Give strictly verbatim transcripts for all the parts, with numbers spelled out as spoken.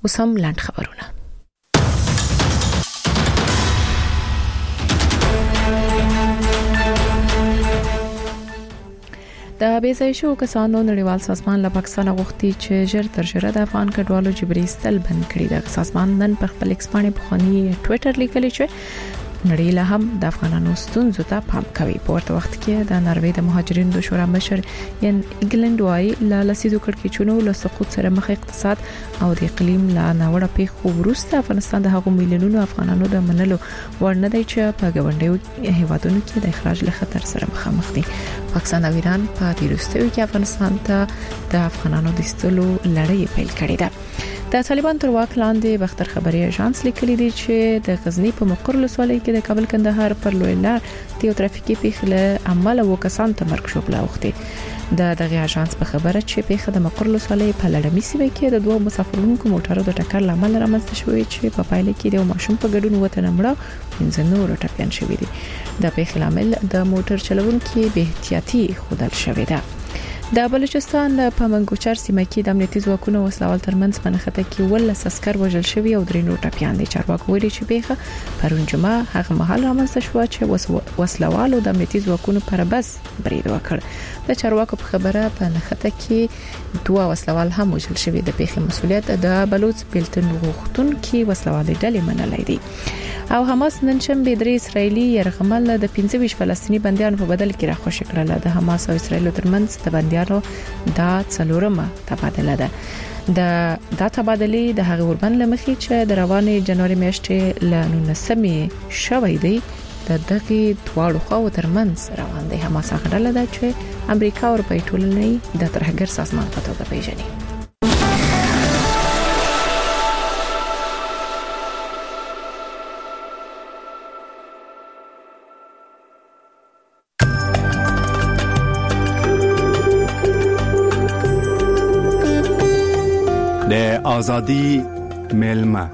اوس هم لاند خبرونه. د بیځای شو کسانو نړیوال سازمان له پاکستان غوښتي چې ژر تر ژره د افغان کډوالو جبري استل بند کړي. د سازمان نن په خپل ایکس باندې بخونی ټوئیټر لیکلی چې نړۍ له هم د افغانانو ستونزو ته پام کوي. په ورته وخت کې د ناروې د مهاجرینو د شورا مشر یان انګلند وايي له لسیدو کړکېچونو له سقوط سره مخ اقتصاد او د اقلیم لا ناوړه پیښو وروسته افغانستان د هغو میلیونونو افغانانو د منلو ور نه دی چې په ګاونډیو هیوادونو کې د اخراج له خطر سره مخامخ دي. پاکستان او ایران په دې وروستیو کې افغانستان ته د افغانانو د استلو لړۍ پیل کړې ده. د طالبان تر واک لاندې بختر خبري اژانس لیکلي دي چې د غزنی په مقر ولسوالۍ کې د کابل کندهار پر لوی لار د ترافیکي پیښه عمل او کسان ته مرګ شو بلاوختي. د دغه اژانس په خبره چې پیښه د مقر ولسوالۍ په لړمي سیمه کې د دوه مسافرونکو موټرو د ټکر لامل رامنځته شوې چې په پایله کې د ماشوم په ګډون وته نمړه پنځه نور ټپيان شوې دي. د پیښې لامل د موټر چلوونکو به احتیاطي خودل شوې ده. د بلوچستان په منګوچر سیمه کې د امنیتي ځواکونو وسلوال ترمنځ منخته کې ولس عسكر وژل شوی او درې نور ټپيان دي. چارواکو ویلي چې پیښه پرون جمعه هغه مهال رامنځته شو چې وسلوال او د امنیتي ځواکونو پر بس برید وکړ. د چارواکو په خبره په نخته کې دوه وسلوال هم وژل شوی. د پیښې مسؤلیت د بلوچ بیلتون غوښتونکو وسلوالي ډلې منلای دي. او حماس نن شنبه درې اسرایلی يرغمل د پنځه ویشت فلسطینی بنديانو په بدل کې راخوش کړل. د حماس او اسرایل ترمنځ د بنديانو دا څلورمه تبادله ده. د دا تبادله د هغه وربند لمخې چې د روانې جنوري میاشتې ل نولسمې شوې دی د دغه دواړو خواو ترمنځ روان دی. حماس هغه ډله ده چې امریکا او اروپای ټولنې د ترهګر سازمان په توګه پیژني. د ازادي ملما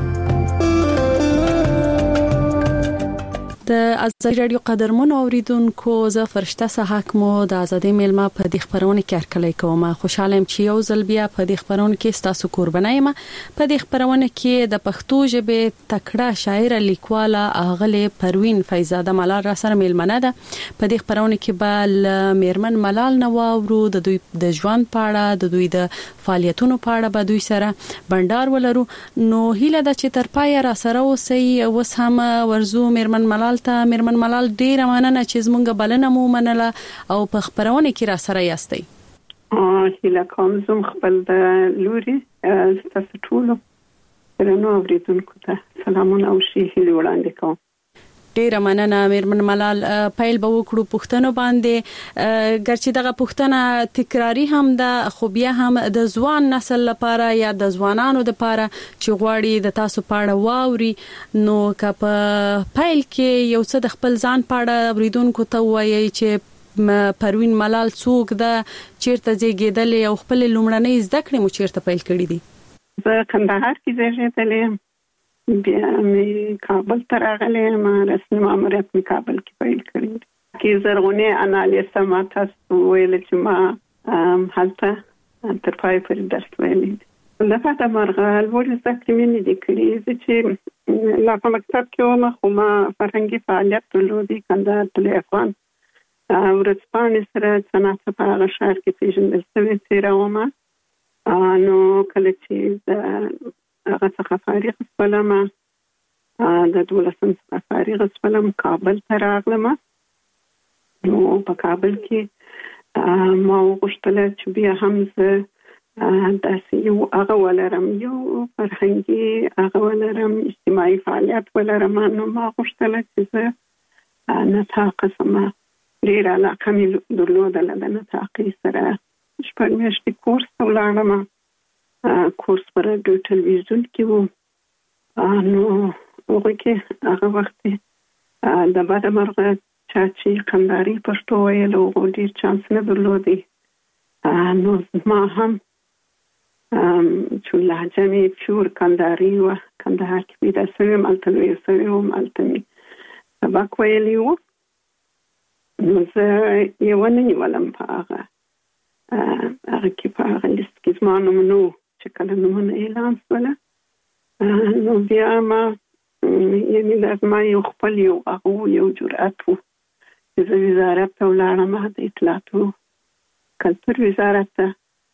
د ازادي رادیو قدرمن اوریدونکو زه فرشته صحاک مو د ازادي ملما په دې خبرونه کې هرکلی کوم. خوشاله يم چې یو ځل بیا په دې خبرونه کې تاسو قرباني یم. په دې خبرونه کې د پښتو ژبې تکړه شاعر لیکواله اغله پروین فیضزاده ملال را سره ملمنه ده. په دې خبرونه کې به میرمن ملال نواورو د دوی د ژوند پاړه د دوی د فعالیتونو پاړه به دوی سره بندر ولرو. نو هیله ده چې تر پای را سره اوسئ. اوس هم ورزو میرمن ملال ته میرمن ملال ډیره مننه چې زمونږ بلنه مو منله او په خبرونه کې را سره یاستئ. اه هیله کوم زم خپل د لوري تاسو ټول درنو اوریدونکو ته سلامونه او شي هیله وړاندې کوم. ډیره مننه میرمن ملال. پایل به وکړو پښتنو باندې ګرچې دغه پښتنه تکراری هم ده خو بیا هم د ځوان نسل لپاره یا د ځوانانو لپاره چې غواړي د تاسو پاړه واوري نو که په پایل کې یو څه د خپل ځان پاړه اوریدونکو ته وایي چې پروین ملال څوک ده چیرته زیږیدلې او خپل لومړنۍ زده کړې مو چیرته پیل کړې دي؟ زه کندهار کې زیږیدلې بیا می کابل ته راغلم. ما رسمي ماموریت می کابل کې پیل کړی. کې زرغونه انالیسه ما تاسو ویل چې ما هلته تر پای پورې درس ویلې. لکه مرغه ول زکه مې دې کړې چې لا په مکتب کې ومه خو ما فرهنګي فعالیت درلودي کندهار ته افغان ورځپاڼې سره صنعت په هغه ښار کې پیژندل شوې تیرومه. نو کله چې هغه څخه فارغ شولم د دولسم څخه فارغ شولم کابل ته راغلم. نو په کابل کې ما وغوښتل چې بیا هم زه داسې یو هغه ولرم یو فرهنګي هغه ولرم اجتماعي فعالیت ولرم. نو ما وغوښتل چې زه نطاق سم ډېره علاقه مې درلودله د نطاقي سره شپږ میاشتې کورس ته ولاړم. کورس پر رادیو ټلویزیون کې وو. نو هغه کې هغه وخت د بعد مرغه چې کندهاري پښتو ویل او ډېر چانس نه درلودي. نو ما هم چې لهجه مې پیور کندهاري وه کندهار کې پیدا شوې مالته لوی شوې وم هلته مې سبق ویلی وو. نو زه یې ونه نیولم په هغه هغه کې په هغه لیست کې زما نوم نه و چې کله نومونه اعلان شول نو بیا ما یعنی لازم یو خپل یو هغه یو جرأت وو چې وزارت ته ولاړم د اطلاعات او کلتور وزارت ته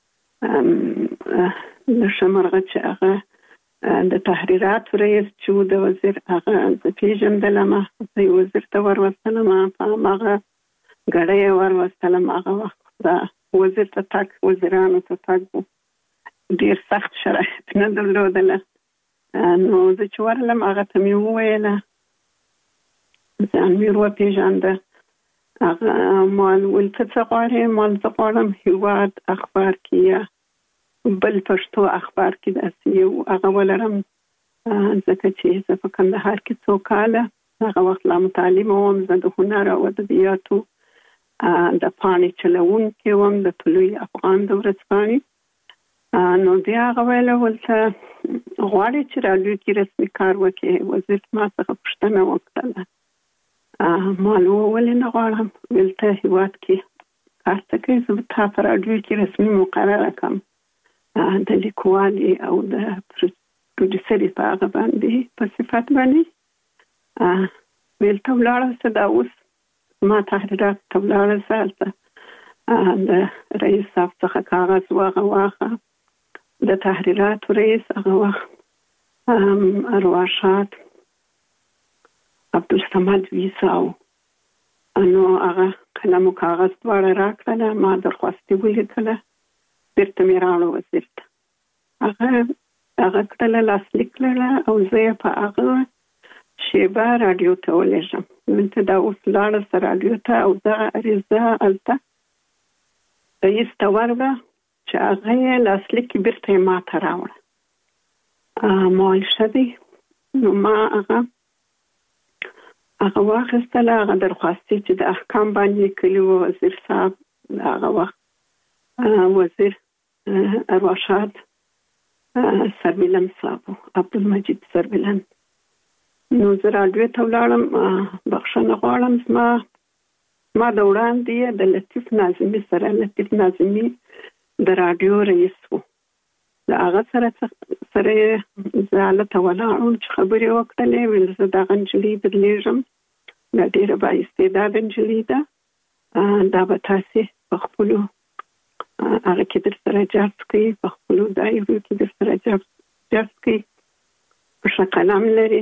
د شمرغه چې هغه د تحریرات رئیس چې د وزیر هغه د پیژندلم د وزیر ته ورسلم په هغه غړې ورسلم هغه وخت دا وزیر ته تک وزیرانو ته تک ډیر سخت شرایط نه درلودل نو د چورلم هغه ته مې وویل ځان مې ورو پیژانده هغه مال ولته څغړې مال څغړم هیواد اخبار کیه بل پښتو اخبار کې د اسیو هغه ولرم ځکه چې زه په کندهار کې څو کاله هغه وخت لا متعلم وم زه د هنر او ادبیاتو د پاڼې چلون کې وم د طلوع افغان د ورځپاڼې نو بیا هغه ویل ولته غواړي چې رادیو کې رسمي کار وکړي وزیر ما څخه پوښتنه وکړه ما نو ولې نه غواړم ولته هیواد کې کار ته کوي زه په رادیو کې رسمي مقرره کړم د لیکوالي او د پروډوسري په هغه باندې په صفت باندې ویلته ولاړه څه دا اوس ما تحریرات ته ولاړه سالته د رئیس صاحب څخه کاغذ واغه واخه د تحریرات رئیس هغه وخت ارواښاد عبدالصمد ویساو نو هغه قلم او کاغذ دواړه راکړل ما درخواستي ولیکله بیرته مې راوړه وزیر ته هغه هغه کړله لاسلیک کړله او زه یې په هغه شیبه راډیو ته ولېږم دلته دا اوس لاړه سه راډیو ته او دغه عریضه هلته رئیس ته ورغله چې هغه یې لاسلیک بیرته یې ما ته راوړه ما ویل ښه دی نو ما هغه هغه واخیستله هغه درخواستي چې د احکام باندې کلي و وزیر صاحب هغه وخت وزیر ارواښاد سربلند صاحب عبدالمجید سربلند نو زه راډیو ته ولاړم بخښنه غواړم زما ما د وړاندې د لطیف ناظمي سره لطیف ناظمي د راډیو رئیس و د هغه سره سره زه هلته ولاړم چې خبرې وکړلې ویل زه دغه نجلۍ بدلېږم دا ډېره بااستعداده نجلۍ ده دا به تاسې په خپلو هغه کې در سره جذب کوي په خپلو دایرو کې در سره جذب کوي په ښه قلم لري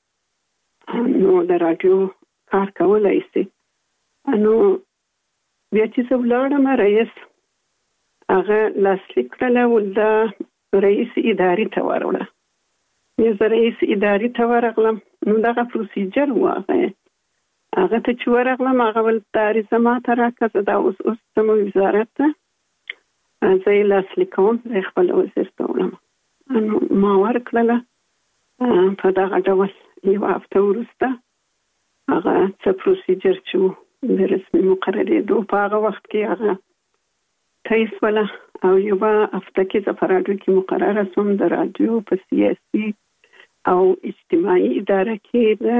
نو د راډیو کار کولی شي نو بیا چې زه ولاړم رئیس هغه لاسلیک کړله ولده رئیس ادارې ته ورغله بیا زه رئیس ادارې ته ورغلم نو دغه پروسیجر و هغه هغه ته چې ورغلم هغه ولته عریضه ما ته راکړه زه دا اوس اوس ځم وزارت ته زه یې لاسلیک کوم زه خپل وزیر ته وړم ما ورکړله په دغه ډول یوه هفته وروسته هغه څه پروسیجر چې و د رسمي مقررېدو په هغه وخت کې هغه طی شوله او یوه هفته کې زه په راډیو کې مقرره شوم د راډیو په سیاسي او اجتماعي اداره کې د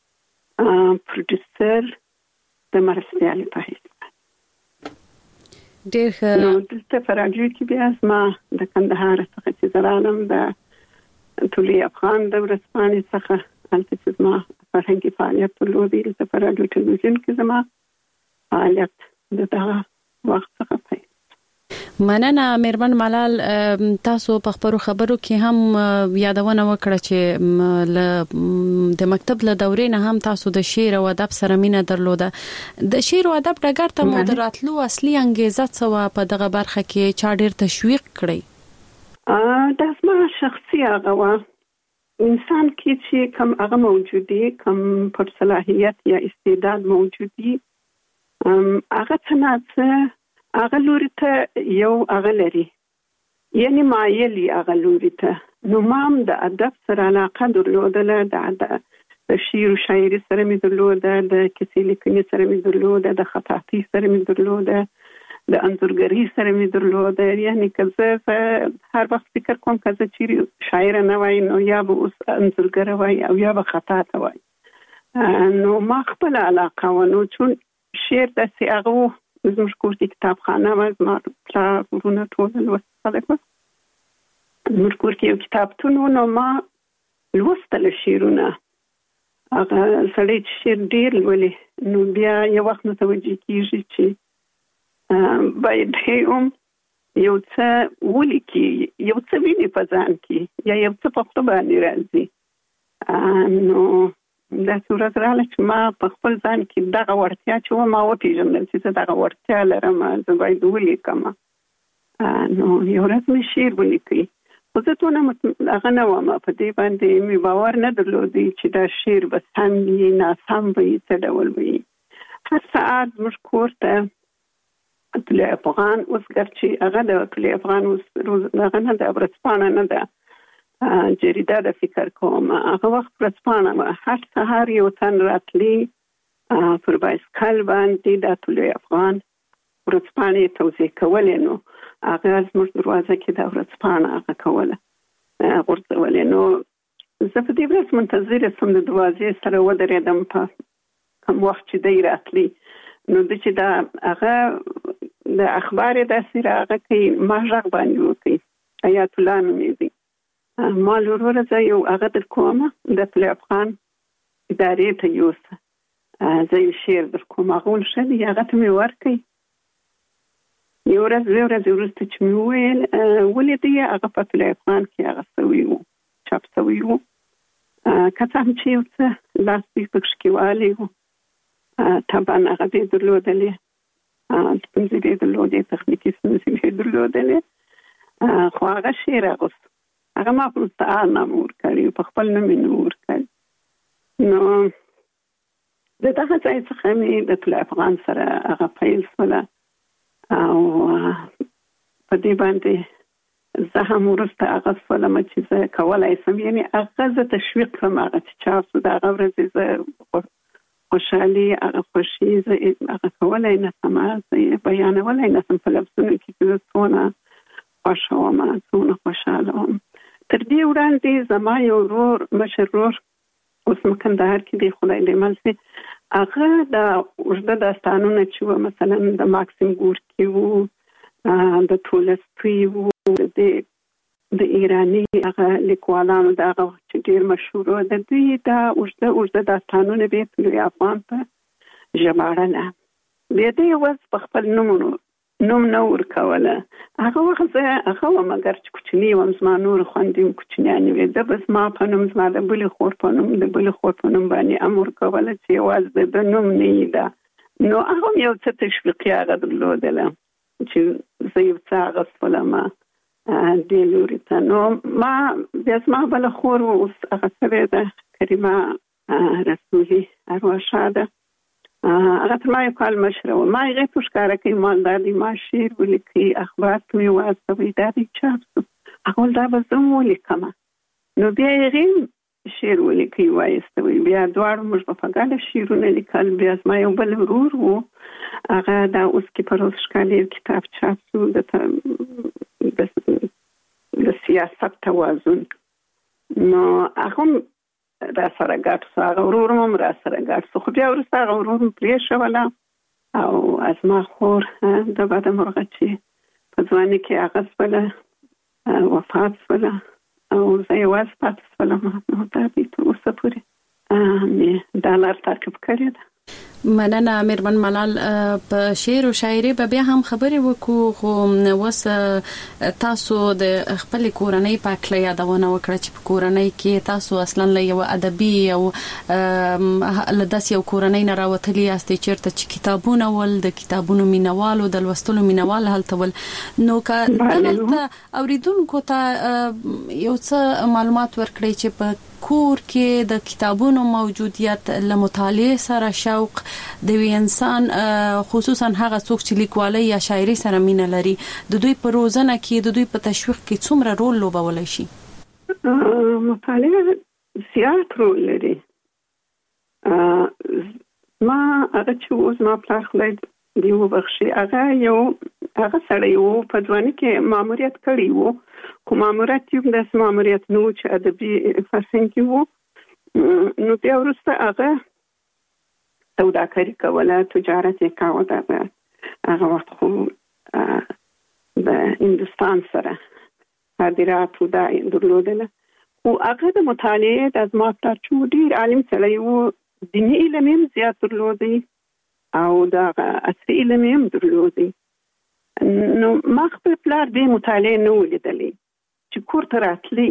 پروډوسر د مرستیالې په حیث ډېر ښه نو دلته په راډیو کې بیا زما د کندهار څخه چې زه رالم د طلوع افغان د ورځپاڼې څخه هلته چې زما فرهنګي فعالیت درلودی دلته په راډیو ټلویزیون کې زما فعالیت د دغه وخت څخه پیل مننه میرمن ملال تاسو په خبرو خبرو کې هم یادونه وکړه چې د مکتب له دورې نه هم تاسو د شعر او ادب سره مینه درلوده د شعر او ادب ډګر ته مو دراتلو اصلي انګیزه څه و په دغه برخه کې چا ډېر تشویق کړی دا زما شخصي هغه و انسان کې چې کوم هغه موجودي کوم پر صلاحیت یا استعداد موجودي هغه څنګه هغه لوري ته یو هغه لري یعنی مایلی هغه لوري ته نو مام د ادب سره علاقه درلودله د شعر او شاعري سره مې درلوده د کیسې لیکنې سره مې درلوده د خطاطۍ سره مې درلوده د انځورګرۍ سره مې درلوده یعنی که زه هر وخت فکر کوم که زه چیرې شاعره نه وای نو یا به اوس انځورګره وای او یا به خطاطه وای نو ما خپل علاقه و نو چون شعر داسې هغه زموږ کور کې کتابخانه وه زما پلار ورونه ټول لوستي خلک وه موږ کور کې یو کتابتون و، نو ما لوستل شعرونه. هغه سړی چې شعر ډېر لولي نو بیا یو وخت متوجه کېږي چې باید هم یو څه ولیکي، یو څه ویني په ځان کې، یا یو څه په خپل باندې راځي. نو داسې ورځ راغله چې ما په خپل ځان کې دغه وړتیا چې و ما وپېژندل چې زه دغه وړتیا لرم، زه باید ولیکم. نو یو ورځ مې شعر ولیکي، خو زه ټونه هغه نه وم، په دې باندې مې باور نه درلودی چې دا شعر به سم وي ناسم وي څه ډول وي. هر ساعت موږ کور ته طلوع افغان، اوس ګرچې هغه د طلوع افغان اوس هغه نه ده، ورځپاڼه نه ده، جریده ده فکر کوم. هغه وخت ورځپاڼه وه، هر سهار یو تن راتلی پر بایسکل باندې د طلوع افغان ورځپاڼې توزیع کولې. نو هغه زموږ دروازه کې د ورځپاڼه هغه کوله غورځولې. نو زه په دې ورځ منتظره سوم د دروازې سره ودرېدم په کوم وخت چې دی راتلی. نو د چې دا هغه د اخبار داسې راغی کوي، ما غږ باندې وکړي، حیات الله نومېږي. ما وروره زه یو هغه در کومه د طلوع افغان ادارې ته یوسه، زه یو شعر در کوم. هغه ول ښه دی، هغه ته مې ورکړئ. یو ورځ دوه ورځې وروسته چې مې وویل ولیدی، هغه په طلوع افغان کې هغه سوی و، چاپ سوی و. که څه هم چې یو څه لاسلیک پکې کې والی و، طبعا هغه دې درلودلې، ستونزې دې درلودې، تخنیکي ستونزې دې درلودلې، خو هغه شعر اغوست. هغه ما په مستعار نام ورکړی، په خپل نوم یې نه ورکړی. نو د دغه ځای څخه مې د طلوع افغان سره هغه پیل شوله، او په دې باندې زه هم وروسته هغه شولم چې زه کولی شم، یعنې هغه زه تشویق کړم، هغه چې چاپ شو د هغه ورځې زه خوشحالي، هغه خوښي زه هغه کولی نه شم، زه یې بیانولی نه شم په لفظونو کې چې زه څونه خوښه وم، څونه خوشحاله وم. تر دې وړاندې زما یو ورور، مشر ورور، اوس کندهار کې دی، خدای دې مل شي، هغه د اوږده داستانونه چې وو، مثلا د ماکسیم ګورکي وو، د تولستوی وو، د ایراني هغه لیکوالانو د هغه وخت چې ډېر مشهور وو، د دوی دا اوږده اوږده داستانونه به یې طلوع افغان په ژباړله. بیا دې اوس په خپل نومونو نوم نه ورکوله. هغه وخت زه هغه وم، اګر چې کوچنۍ وم، زما نور خویندې هم کوچنیانې وې، ده به زما په نوم، زما د بلې خور په نوم، د بلې خور په نوم باندې هم ورکوله چې یوازې د ده نوم نه وي ده. نو هغه هم یو څه تشویقي هغه درلودله چې زه یو څه اغوستلم دې لوري ته. نو ما بیا زما بله خور اوس هغه شوې ده، کریمه رسولي ارواښاده، هغه تر ما یو کال مشره وه. ما هغې ته ښکاره کوي، ما دا دی ما شعر ولیکئ، اخبار ته مې واستوئ، دا دی چاپ شو. هغه ویل دا به زه هم ولیکم. نو بیا هغې شعر ولیکئ وایستوئ. بیا دواړو موږ به په ګډه شعرونه لیکل. بیا زما یو بل ورور و، هغه دا اوس کې په روز ښکالي کتاب چاپ شو، د سیاست توازن. نو هغه هم را سره ګډ شو، هغه ورور هم را سره ګډ شو. خو بیا وروسته هغه ورور هم پرېښوله، او زما خور د بده مرغه چې په ځوانۍ کې هغه شوله، وفات شوله، او زه یوازې پاتې شولم. نو دا دی تر اوسه پورې مې دا لار تعقیب کړې ده. مننه میرمن ملال. په شعر او شاعري به بیا هم خبرې وکړو، خو اوس تاسو د خپل کورنۍ په اړه یادونه وکړه چې په کورنۍ کې تاسو اصلا له یو ادبي او له داسې یو کورنۍ نه راوتلي یاستئ چیرته چې کتابونه ول، د کتابونو مینوالو، د لوستلو مینوال هلته ول. نو که دلته اوریدونکو ته یو څه معلومات ورکړئ چې په کور کې د کتابونو موجودیت له مطالعه سره شوق د وی انسان، خصوصا هغه څوک چې لیکوالۍ یا شاعري سره مینه لري، د دوی په روزنه کې، د دوی په تشویق کې څومره رول لوبولی شي؟ مطالعه زیات رول لري. ما هغه چې اوس ما پلار خدای دې وبخښي، هغه یو هغه سړی و، په ځوانۍ کې ماموریت کړی و، خو ماموریت یو داسې ماموریت نه و چې ادبي فرهنګي و. نو بیا وروسته هغه سوداګري کوله، تجارت یې کاوه. هغه وخت خو د هندوستان سره صادرات دا درلودله او هغه د مطالعه د ازما پلار چې ډیر عالم سړی وو دیني علم هم زیات درلودي او د عصري علم هم درلودي. نو ما خپل پلار د مطالعه نه ولیدلې چې کور ته راتلی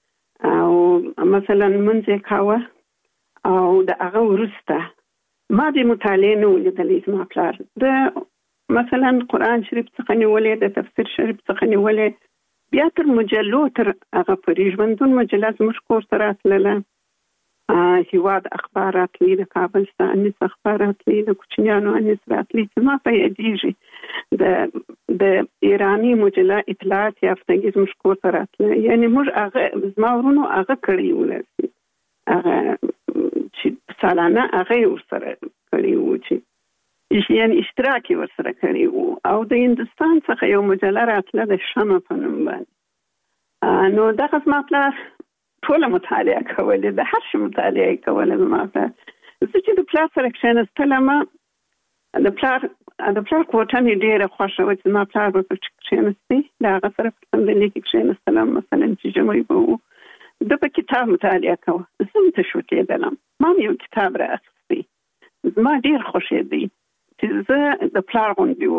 او مثلا منځه کاوه او د هغه ورسته ما د مطالعه نه ولیدلې زما پلار د مثلا قرآن شریف څخه نیولې د تفسیر شریف څخه نیولې بیا تر مجلو تر هغه پرې ژوندون مجله زموږ کور ته راتلله هیواد اخبارات لی د کابل څخه انیس اخبارات لی د کوچنیانو انیس راتلی چې ما په یادېږي د د ایرانی مجله اطلاعات یافتګي زموږ کور ته راتله یعنی موږ هغه زما ورونو هغه کړی ولرسي هغه چې سالانه هغه ورسره کړی و چې یعنی اشتراکي ورسره کړی وو او د هندستان څخه یو مجله راتله د شمع په نوم باندې نو دغه زما پلار ټوله مطالعه کوله د هر شي مطالعه کوله زما پلار زه چې د پلار سره کښېنستلم د پلار د پلار کوټه مې ډېره خوښه وه چې زما پلار به پکې کښېنستی د هغه سره په صندلۍ کې کښېنستلم مثلا چې ژمی به و ده په کتاب مطالعه کوه زه هم تشو کېدلم ما مې یو کتاب رااخیستی زما ډېر خوښېدی چې زه د پلار غوندې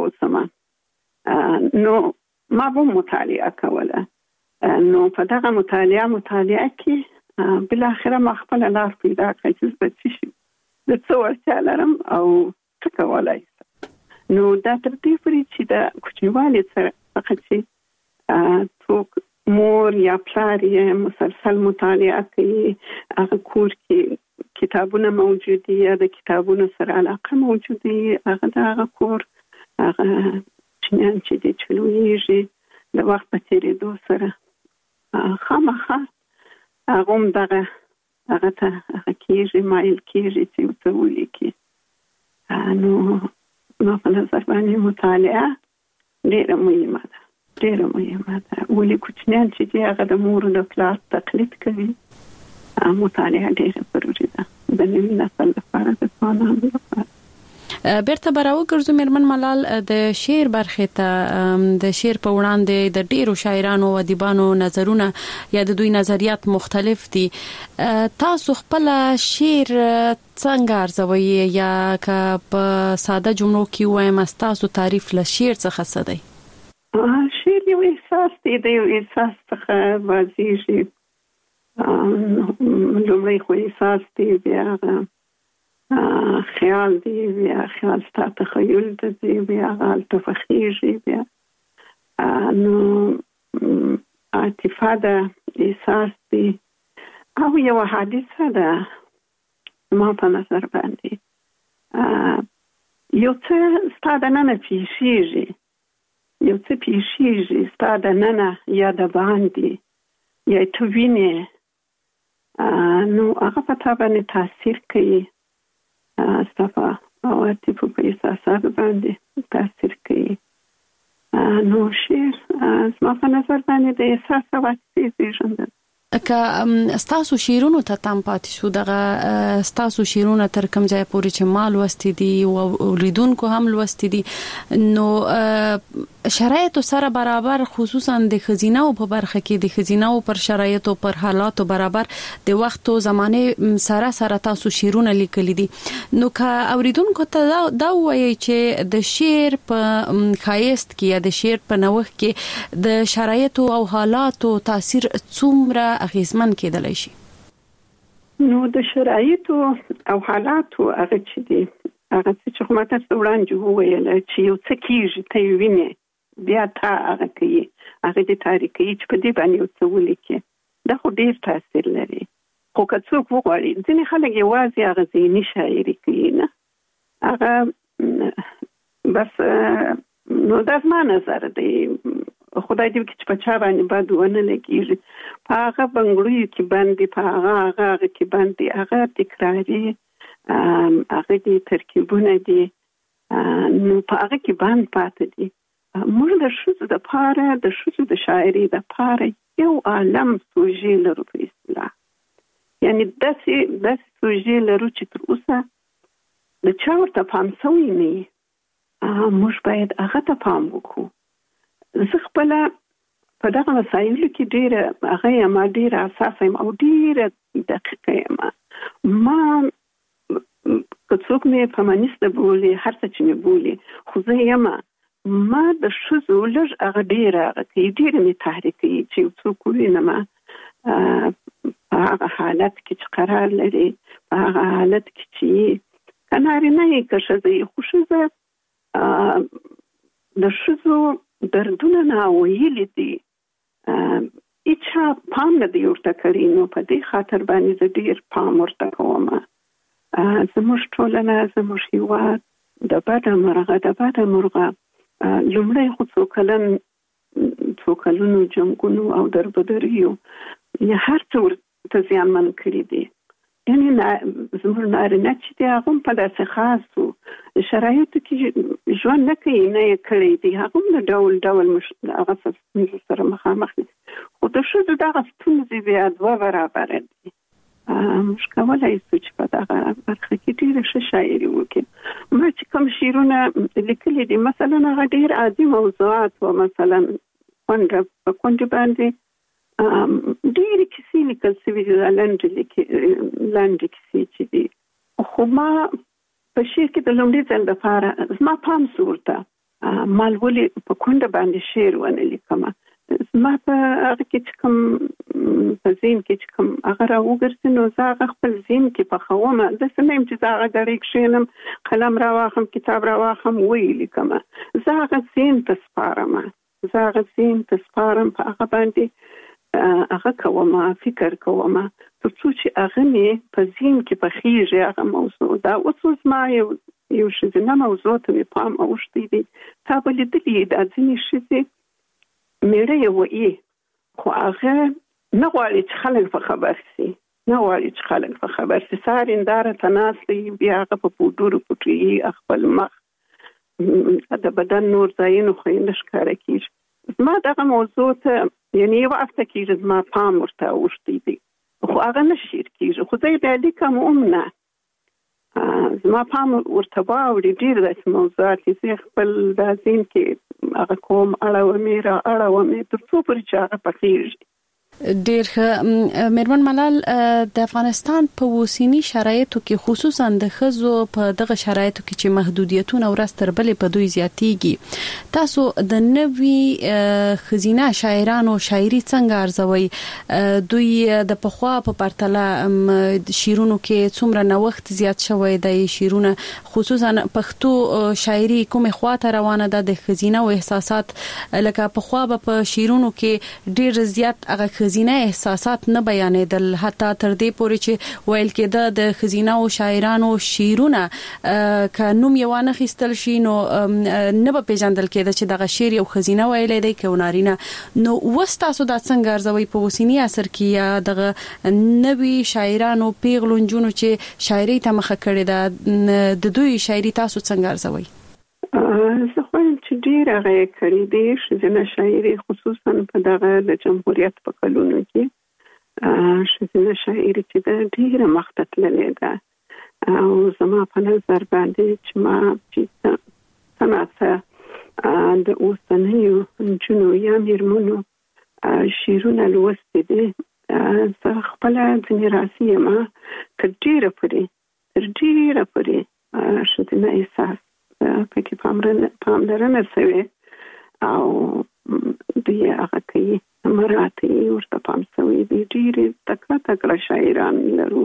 اوسم نو ما به مطالعه کوله نو په دغه مطالعه مطالعه کې بالاخره ما خپله لار پیدا کړه چې زه به څه شي د څه وړتیا لرم او څه کولی شم نو دا تر دې پورې چې د کوچنیوالي څخه چې څوک مور یا پلار یې مسلسل مطالعه کوي هغه کور کې کتابونه موجود دي یا د کتابونو سره علاقه موجود دي هغه د هغه کور هغه چنیان چې دي چې لویږي د وخت په تېرېدو سره خامخا هغه هم دغه هغه ته هغه کېږي مایل کېږي چې یو څه ولیکي نو ما په نظر باندې مطالعه ډېره مهمه ده ډېره مهمه ده ولې کوچنیان چې دي هغه د مور د پلار تقلید کوي مطالعه ډېره ضروري ده د نوي نسل لپاره د ځوانانو لپاره. بیرته به راوګرځو مېرمن ملال د شعر برخې ته د شعر په وړاندې د ډېرو شاعرانو او ادیبانو نظرونه یا د دوی نظریات مختلف دي تاسو خپل شعر څنګه ارزوئ یا که په ساده جملو کې وایم تاسو تعریف له شعر څخه څه دی؟ شعر یو احساس دی د یو احساس څخه واضحېږي لومړی خو احساس دی بیا خیال دی بیا خیال ستا تخیل دی بیا هلته فخیږي بیا نو عاطفه ده احساس دی او یو حادثه ده ما په نظر باندې یو څه ستا دننه پیښیږي یو څه پیښیږي ستا دننه یا د باندې یا تو وینې نو هغه په تا باندې تاثیر کوي ستا په عواطفو په احساساتو باندې تاثیر کوي نو شعر زما په نظر باندې د احساس او عاطفې زېږنده که ستاسو شعرونو ته تم پاتې شو دغه ستاسو شعرونه تر کوم ځای پورې چې ما لوستي دي او لیدونکو هم لوستي دي نو شرایطو سره برابر خصوصا د ښځینه او په برخه کې د ښځینه او پر شرایطو پر حالاتو برابر د وخت او زمانه سره سره تاسو شعرونه لیکلي دي نو که اوریدونکو ته دا وایي چې د شعر په ښایست کې یا د شعر په نوښت کې د شرایطو او حالاتو تاثیر څومره اغیزمن کېدلی شي؟ نو د شرایطو او حالاتو هغه چې دي هغه چې خو ما تاسو وړاندې وویل چې یو څه کېږي ته یې وینې بیا تا هغه کوي هغه دې تاریخ کوي چې په دې باندې یو څه ولیکي دا خو ډېر تاثیر لري خو که څوک وغواړي ځینې خلک یوازې هغه ذهني شاعري کوي نه هغه بس نو دا زما نظر دی خدای دې چې په چا باندې بد ونه لګېږي په هغه بنګړیو کې باندې په هغه هغه هغه کې باندې هغه تکراري هغه دې ترکیبونه دي نو په هغه کې باندې پاتې دي موږ د ښځو دپاره د ښځو د شاعري دپاره یو عالم سوژې لرو په اصطلاح یعنی داسې داسې سوژې لرو چې تر اوسه د چا ورته پام سوی نه وي موږ باید هغه ته پام وکړو زه خپله په دغه مسایلو کې ډېره هغه ما ډېره اساسه یم او ډېره دقیقه یم. ما که څوک مې فمانیست بولي هر څه چې مې بولي خو زه یم ما د ښځو لږ هغه ډېره هغه کوي ډېره مې تحریک کوي چې څوک ووینم په هغه حالت کې چې قرار لري په هغه حالت کې چې که نارینه یې که ښځه یې خو ښځه د ښځو دردونه ناویلي دي هیچا پام نه دی ورته کړی نو په دې خاطر باندې زه ډېر پام ورته کوم. زموږ ټولنه زموږ هېواد د بده مرغه د بده مرغه لومړی خو څو کلن څو کلونو جنګونو او دربدریو یا هر څه ورته زیانمن کړي دي. یعنې زموږ نارینه چې دی هغه هم په داسې خاصو شرایطو کې ژوند نه کوي نه یې کړی دی هغه هم د ډول ډول هغه ستونزو سره مخامخ دي خو د ښځو دغه ستونزې بیا دوه برابره دي. موږ کولی شو چې په دغه برخه کې ډېره ښه شاعري وکړو. ما چې کوم شعرونه لیکلي دي مثلا هغه ډېر عادي موضوعات و مثلا کونډه په کونډې باندې ډېرې کیسې لیکل شوي دي لنډې کیسې چې دي خو ما په شعر کې د لومړي ځل دپاره زما پام شو ورته ما ولې په کونډه باندې شعر ونه لیکم. زما په هغه کې چې کوم په ذهن کې چې کوم هغه راوګرځي نو زه هغه خپل ذهن کې پخوم. داسې نه یم چې زه هغه ګړۍ کښېنم قلم راواخلم کتاب راواخلم ویې لیکم. زه هغه ذهن ته سپارم زه هغه ذهن ته سپارم په هغه باندې هغه کوم فکر کوم تر څو چې هغه مې په ذهن کې پخېږي هغه موضوع. دا اوس زما یو یو ښځینه موضوع ته مې پام اوښتی دی. تا به لیدلي دا ځینې ښځې میړه یې وایي خو هغه نه غواړي چې خلک په خبر شي نه غواړي چې خلک په خبر شي. سهار هنداره ته ناست دی بیا هغه په پوډرو پټوي خپل مخ د بدن نور ځایونو خو یې نه ښکاره کېږي. زما دغه موضوع ته یعنې یوه هفته کېږي زما پام ورته اوښتی دی خو هغه نه شعر کېږي خو زه یې بیا لیکم هم نه زما پام ورته واوړي ډېر داسې موضوعات دي زه خپل دا ذهن کې هغه کوم اړومې را اړومې تر څو پورې چې هغه پخېږي. ډېر ښه. میرمن ملال د افغانستان په اوسني شرایطو کې خصوصا د ښځو په دغه شرایطو کې چې محدودیتونه ورځ تر بلې په دوی زیاتېږي تاسو د نوي ښځینه شاعرانو شاعري څنګه ارزوئ؟ دوی د پخوا په پرتله شعرونو کې څومره نوښت زیات شوی دی؟ شعرونه خصوصا پښتو شاعري کومې خواته روانه ده؟ د ښځینه احساسات لکه پخوا به په شعرونو کې ډېر زیات هغه ښځینه احساسات نه بیانېدل حتی تر دې پورې چې ویل کېده د ښځینه او شاعرانو شعرونه که نوم یې وانه خیستل شي نو نه به پیژندل کېده چې دغه شعر یو ښځینه ویلی دی که نارینه. نو اوس تاسو دا څنګه ارزوئ په اوسني عصر کې یا دغه نوي شاعرانو پیغلو نجونو چې شاعري ته مخه کړې ده د دوی شاعري تاسو څنګه ارزوئ؟ زه خوایم چې ډېر هغه یې کړي دي ښځینه شاعري خصوصا په دغه د جمهوریت په کلونو کې ښځینه شاعري چې ده ډېره مخته تللې ده او زما په نظر باندې چې ما چې څه ناڅه د اوسنیو نجونو یا میرمنو شعرونه لوستي دي زه خپله ځینې راسي یم تر ډېره پورې تر ډېره پورې ښځینه احساس پکې پاملرنه شوې او دوی هغه کوي مراته ورته پام شوی دی. ډېرې تکړه تکړه شاعران لرو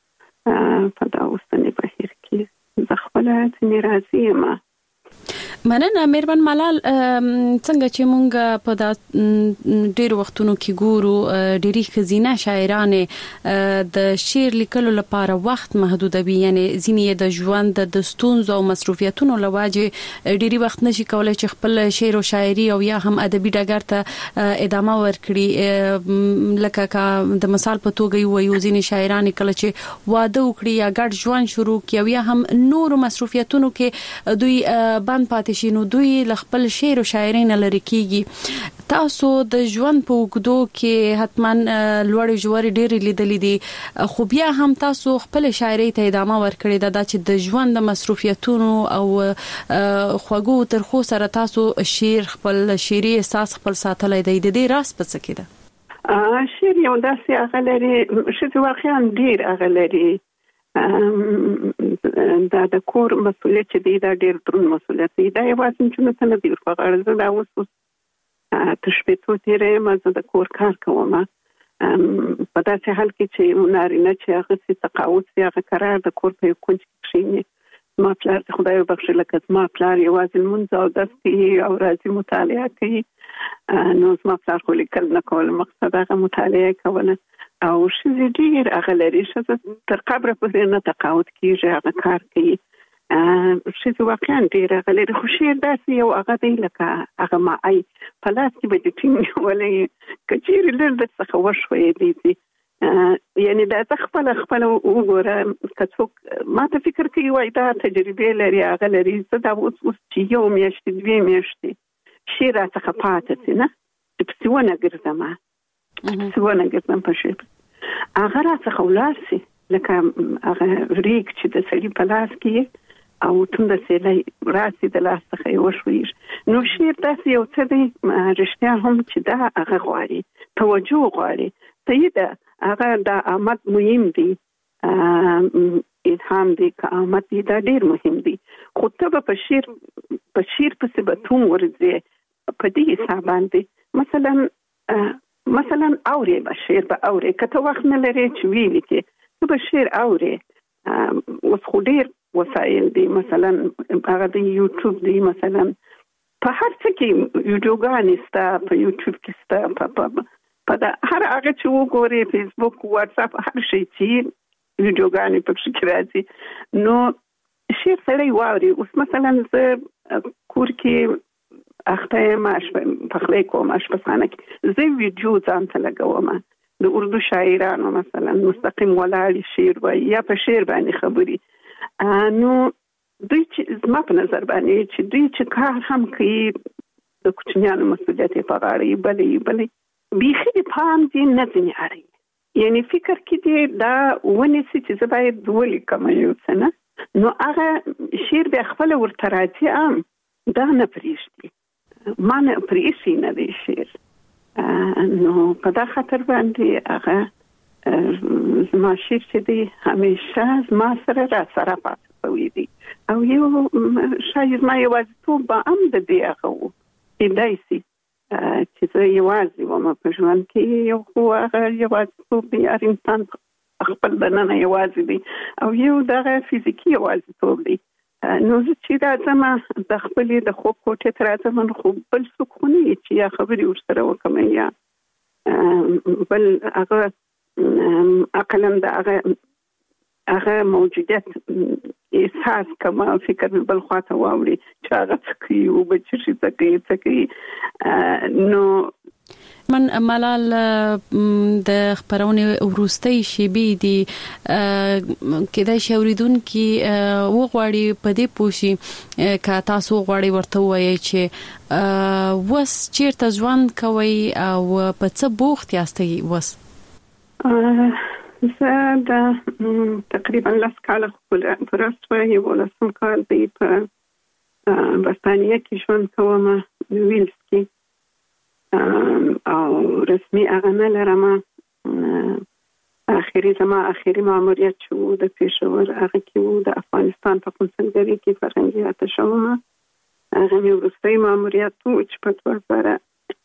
په دا اوسني بهیر کې. زه خپله ځینې راضي یم. مننه میرمن ملال. څنګه چې مونږ په دا ډېر وختونو کې ګورو ډېری ښځینه شاعرانې د شعر لیکلو لپاره وخت محدودوي یعنی ځینې د ژوند د ستونزو او مصروفیتونو له وجې ډېری وخت نشي کولای چې خپل شعر او شاعري او یا هم ادبي ډګر ته ادامه ورکړي. لکه د مثال په توګه وایو ځینې شاعران کله چې واده وکړي یا ګډ ژوند شروع کړي یا هم نور مصروفیتونو کې دوی بند پاتې پاتې شي نو دوی ل خپل شعر او شاعري نه لري کیږي. تاسو د ژوند په وګدو کې حتمان لوړ جوړ ډېر لیدلې دي خو بیا هم تاسو خپل شاعري ته ادامه ورکړې ده چې د ژوند د مصروفیتونو او خوګو ترخو سره تاسو شعر خپل شعري احساس خپل ساتلای دی. د دې راز په څه کې ده؟ شعر یو داسې هغه لري چې واقعا ډېر هغه لري دا د کور مسؤلیت چې دی دا ډېر دروند مسؤلیت دی. دا یوازې چې مثلا دی په غرض دا اوس تشبیهو تیرې ما زه د کور کار کوم په داسې حال کې چې نارینه چې هغه سي تقاعد سي هغه قرار د کور په کونج کې کښیني. ما پلار ته خدای وبخښي لکه زما پلار یوازې لمونځ او درس کوي او راځي مطالعه کوي. نو زما پلار خو لیکل نه کول مقصد هغه مطالعه کوله او ښځې ډېر هغه لري ښځه تر قبره پورې نه تقاعد کېږي هغه کار کوي. ښځې واقعا ډېر هغه لري خو شعر داسې یو هغه دی لکه هغه معی په لاس کې به دې ټینګ نیولی که چېرې لږ درڅخه وشویېدی دي یعنی دا ته خپل خپل وګوره که څوک ما ته فکر کوي وایي دا تجربې لري هغه لري زه دا اوس اوس چې یو میاشتې دوې میاشتې شعر راڅخه پاتې سي نه چې پسې ونه ګرځم پسې ونه ګرځم په شعر هغه راڅخه ولاړ سي لکه هغه ریګ چې د سړي په لاس کې او تنده سیلی راسي د لاس څخه یې وشویږي. نو شعر داسې یو څه دی رښتیا هم چې دا هغه غواړي توجه غواړي صحیح ده هغه د آمد مهم دی الهام دی که آمد دی دا ډیر مهم دی خو ته په شعر په شعر پسې به توم ورځې په دې حساب باندې مثلا مثلا اوري به شعر به اوري که ته وخت نه لرې چې ویلي کې ته به شعر اوري اوس خو ډیر وسایل دی مثلا هغه د یوټیوب دی مثلا په هر څه کې ویډیوګانې سته په یوټیوب کې سته په په دا هر هغه چې وګوري فیسبوک واتس اپ هر شي چې ویډیوګانې په کې راځي نو شعر سړی واوري. اوس مثلا زه کور کې اخته ماش په خلی کوم اشپزخانه کې زه ویډیو ځان ته لګوم د اردو شاعرانو مثلا مستقیم ولاړ شعر وایي یا په شعر باندې خبري نو دوی چې زما په نظر باندې چې دوی چې کار هم کوي د کوچنیانو مسؤلیت یې په غاړه یې بلې بلې بیخي د پام دې نه ځینې اړوي یعنی فکر کې دې دا ونیسي چې زه باید ولیکم یو څه نه نو هغه شعر بیا خپله ورته راځي عام دا نه پرېږدي ما نه پرېښي نه دی شعر نو په دا خاطر باندې هغه زما شعر چې دی همیشه زما سره را سره پاتې شوی دی او یو شاید ما یوازیتوب به هم د دې هغه و کیدای شي چې زه یوازې وم په ژوند کې یو خو هغه یوازیتوب دی هر انسان خپل دننه یوازې دی او یو دغه فزیکي یوازیتوب دی نو زه چې راځم د خپلې د خوب کوټې ته راځم نو خو بل څوک خو نه وي چې یا خبرې ورسره وکړم یا بل هغه عقلا د هغه هغه موجودیت احساس کما فکر مې بل خواته واوړي چې هغه څه کوي او به چې څه کوي څه کوي نو من ملال د خبرونې وروستۍ شیبې دي کېدای شي اوریدونکي وغواړي په دې پوښي که تاسو غواړئ ورته ووایئ چې وس چیرته ژوند کوئ او په څه بوخت یاستئ وس زه د تقریبا لس کاله پوره شوه یولسم کال دی په برطانیه کې ژوند کوم ویلز کې او رسمي هغه نه لرم اخري زما اخري ماموریت چې و د پېښور هغه کې و د افغانستان په قونسلګرۍ کې فرهنګي اتشه وم هغه مې وروستی ماموریت و چې په دوه زره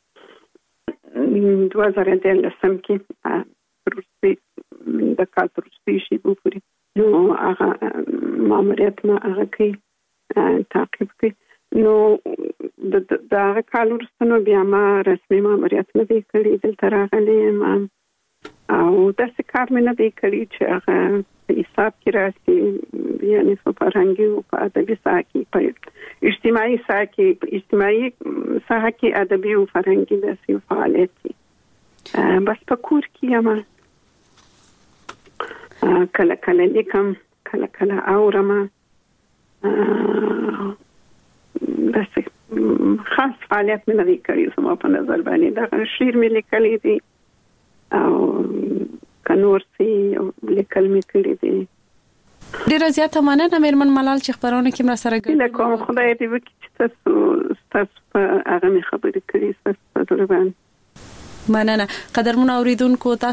دوه زره دیارلسم کې وروستی د کال تر وروستۍ شېبو پورې نو هغه ماموریت ما هغه کوي تعقیب کوي نو د هغه کال وروسته نو بیا ما رسمي ماموریت نه دی کړی دلته راغلی یم او داسې کار مې نه دی کړی چې هغه په حساب کې راسي یعنې په فرهنګي او په ادبي ساحه کې په اجتماعي ساحه کې په اجتماعي ساحه کې ادبي او فرهنګي داسې فعالیت دی بس په کور کې یم کله کله لیکم کله کله اورم داسې خاص فعالیت مې نه کړی زما په نظر باندې دا شعر مې لیکلی دی او کنور سي لیکل مې کړی دی. ډیره زیاته مننه میرمن ملال چې خبرونه کې مر سره ګډه کوم. خدای دې وکړي چې تاسو تاسو په هغه مې خبرې کړې تاسو په ډول باندې مننه. قدرمن اوریدونکو تاسو